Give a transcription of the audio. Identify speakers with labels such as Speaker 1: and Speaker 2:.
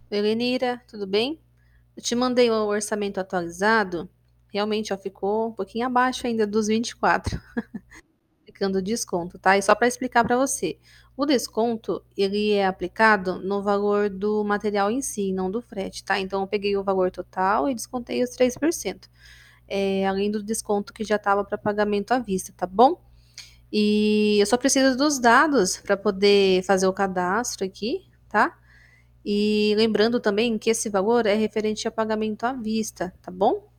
Speaker 1: Oi, Lenira, tudo bem? Eu te mandei o orçamento atualizado. Realmente, ó, ficou um pouquinho abaixo ainda dos 24, ficando desconto, tá? E só para explicar para você, o desconto, ele é aplicado no valor do material em si, não do frete, tá? Então, eu peguei o valor total e descontei os 3%, além do desconto que já estava para pagamento à vista, tá bom? E eu só preciso dos dados para poder fazer o cadastro aqui, tá? E lembrando também que esse valor é referente a pagamento à vista, tá bom?